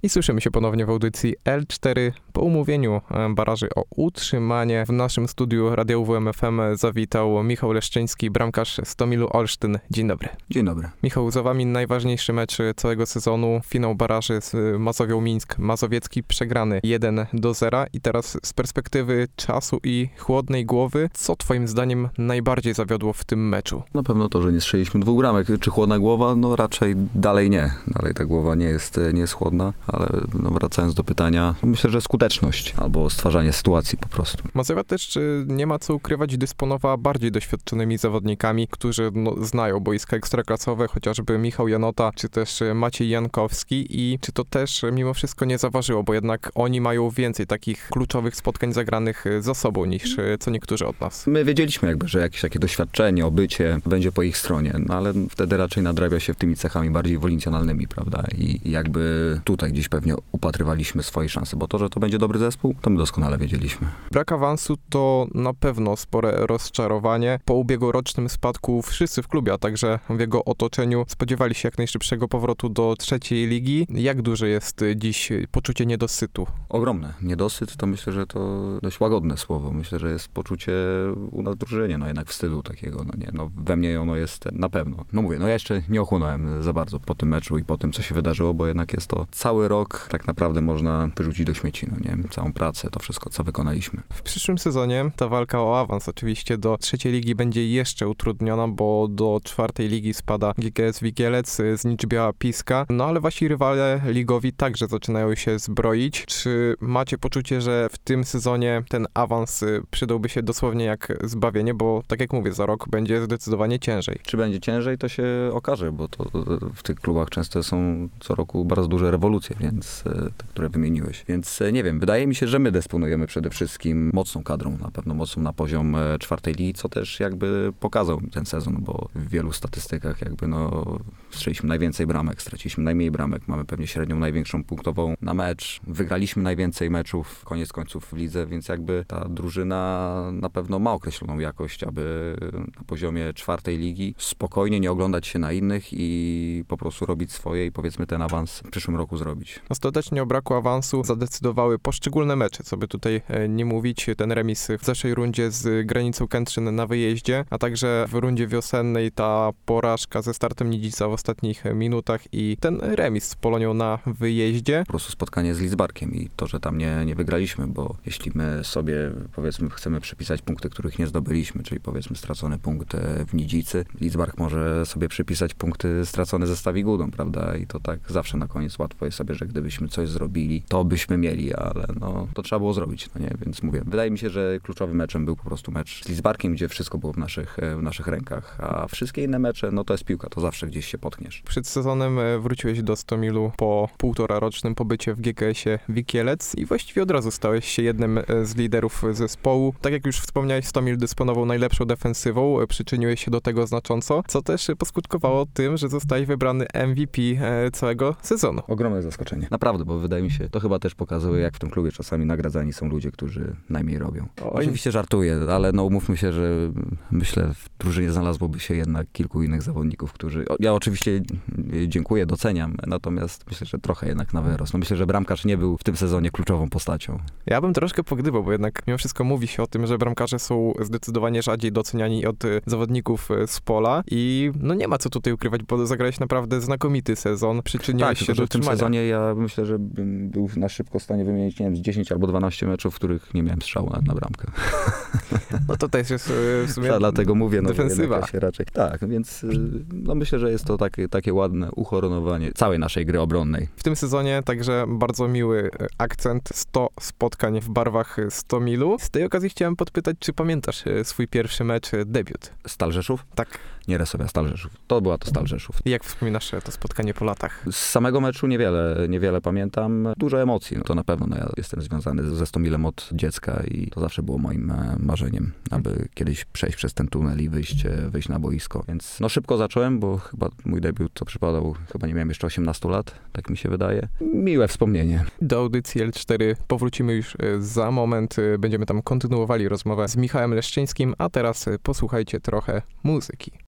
I słyszymy się ponownie w audycji L4 po umówieniu baraży o utrzymanie. W naszym studiu Radia UWM FM zawitał Michał Leszczyński, bramkarz Stomilu Olsztyn. Dzień dobry. Dzień dobry. Michał, za wami najważniejszy mecz całego sezonu, finał baraży z Mazowią Mińsk. Mazowiecki przegrany 1-0 i teraz z perspektywy czasu i chłodnej głowy, co twoim zdaniem najbardziej zawiodło w tym meczu? Na pewno to, że nie strzeliśmy 2 bramek. Czy chłodna głowa? No raczej dalej nie. Dalej ta głowa nie jest chłodna, ale wracając do pytania, myślę, że skuteczność albo stwarzanie sytuacji po prostu. Mazowia też, nie ma co ukrywać, dysponowała bardziej doświadczonymi zawodnikami, którzy znają boiska ekstraklasowe, chociażby Michał Janota, czy też Maciej Jankowski i czy to też mimo wszystko nie zaważyło, bo jednak oni mają więcej takich kluczowych spotkań zagranych za sobą niż co niektórzy od nas. My wiedzieliśmy że jakieś takie doświadczenie, obycie będzie po ich stronie, no ale wtedy raczej nadrabia się tymi cechami bardziej wolincjonalnymi, prawda? I jakby tutaj gdzieś pewnie upatrywaliśmy swoje szanse, bo to, że to będzie dobry zespół, to my doskonale wiedzieliśmy. Brak awansu to na pewno spore rozczarowanie. Po ubiegłorocznym spadku wszyscy w klubie, a także w jego otoczeniu spodziewali się jak najszybszego powrotu do trzeciej ligi. Jak duże jest dziś poczucie niedosytu? Ogromne. Niedosyt to myślę, że to dość łagodne słowo. Myślę, że jest poczucie u nas w drużynie, jednak wstydu takiego, we mnie ono jest na pewno. Mówię, ja jeszcze nie ochłonąłem za bardzo po tym meczu i po tym, co się wydarzyło, bo jednak jest to cały rok, tak naprawdę można wyrzucić do śmieci, całą pracę, to wszystko, co wykonaliśmy. W przyszłym sezonie ta walka o awans oczywiście do trzeciej ligi będzie jeszcze utrudniona, bo do czwartej ligi spada GKS Wigielec z Niczbiała Piska, ale wasi rywale ligowi także zaczynają się zbroić. Czy macie poczucie, że w tym sezonie ten awans przydałby się dosłownie jak zbawienie, bo tak jak mówię, za rok będzie zdecydowanie ciężej. Czy będzie ciężej, to się okaże, bo to w tych klubach często są co roku bardzo duże rewolucje, więc te, które wymieniłeś. Więc nie wiem, wydaje mi się, że my dysponujemy przede wszystkim mocną kadrą, na pewno mocną na poziom czwartej ligi, co też jakby pokazał ten sezon, bo w wielu statystykach strzeliśmy najwięcej bramek, straciliśmy najmniej bramek, mamy pewnie średnią największą punktową na mecz, wygraliśmy najwięcej meczów, koniec końców w lidze, więc jakby ta drużyna na pewno ma określoną jakość, aby na poziomie czwartej ligi spokojnie nie oglądać się na innych i po prostu robić swoje i powiedzmy ten awans w przyszłym roku zrobić. Ostatecznie o braku awansu zadecydowały poszczególne mecze, co by tutaj nie mówić. Ten remis w zeszłej rundzie z Granicą Kętrzyn na wyjeździe, a także w rundzie wiosennej ta porażka ze Startem Nidzica w ostatnich minutach i ten remis z Polonią na wyjeździe. Po prostu spotkanie z Lidzbarkiem i to, że tam nie wygraliśmy, bo jeśli my sobie powiedzmy chcemy przypisać punkty, których nie zdobyliśmy, czyli powiedzmy stracony punkt w Nidzicy, Lidzbark może sobie przypisać punkty stracone ze Stawigudą, prawda? I to tak zawsze na koniec łatwo jest sobie, że gdybyśmy coś zrobili, to byśmy mieli, ale to trzeba było zrobić, Więc mówię, wydaje mi się, że kluczowym meczem był po prostu mecz z Lidzbarkiem, gdzie wszystko było w naszych rękach, a wszystkie inne mecze, to jest piłka, to zawsze gdzieś się potkniesz. Przed sezonem wróciłeś do Stomilu po 1,5-rocznym pobycie w GKS-ie Wikielec i właściwie od razu stałeś się jednym z liderów zespołu. Tak jak już wspomniałeś, Stomil dysponował najlepszą defensywą, przyczyniłeś się do tego znacząco, co też poskutkowało tym, że zostałeś wybrany MVP całego sezonu. Ogromne zaskoczenie. Naprawdę, bo wydaje mi się, to chyba też pokazuje, jak w tym klubie czasami nagradzani są ludzie, którzy najmniej robią. Oczywiście żartuję, ale umówmy się, że myślę, w drużynie znalazłoby się jednak kilku innych zawodników, którzy... Ja oczywiście dziękuję, doceniam, natomiast myślę, że trochę jednak na wyrost. Myślę, że bramkarz nie był w tym sezonie kluczową postacią. Ja bym troszkę pogdybał, bo jednak mimo wszystko mówi się o tym, że bramkarze są zdecydowanie rzadziej doceniani od zawodników z pola i nie ma co tutaj ukrywać, bo zagrałeś naprawdę znakomity sezon, przyczyniłeś się do w tym sezonie ja myślę, że bym był na szybko w stanie wymienić, z 10 albo 12 meczów, w których nie miałem strzału na bramkę. To też jest w sumie dlatego mówię, defensywa. Się raczej. Tak, więc myślę, że jest to takie ładne uhonorowanie całej naszej gry obronnej. W tym sezonie także bardzo miły akcent, 100 spotkań w barwach Stomilu. Z tej okazji chciałem podpytać, czy pamiętasz swój pierwszy mecz, debiut? Stal Rzeszów? Tak. Nie Resowia, Stal Rzeszów. To była to Stal Rzeszów. I jak wspominasz to spotkanie po latach? Z samego meczu niewiele pamiętam. Dużo emocji. To na pewno. Ja jestem związany ze Stomilem od dziecka i to zawsze było moim marzeniem, aby kiedyś przejść przez ten tunel i wyjść na boisko. Więc szybko zacząłem, bo chyba mój debiut to przypadał, chyba nie miałem jeszcze 18 lat, tak mi się wydaje. Miłe wspomnienie. Do audycji L4 powrócimy już za moment. Będziemy tam kontynuowali rozmowę z Michałem Leszczyńskim, a teraz posłuchajcie trochę muzyki.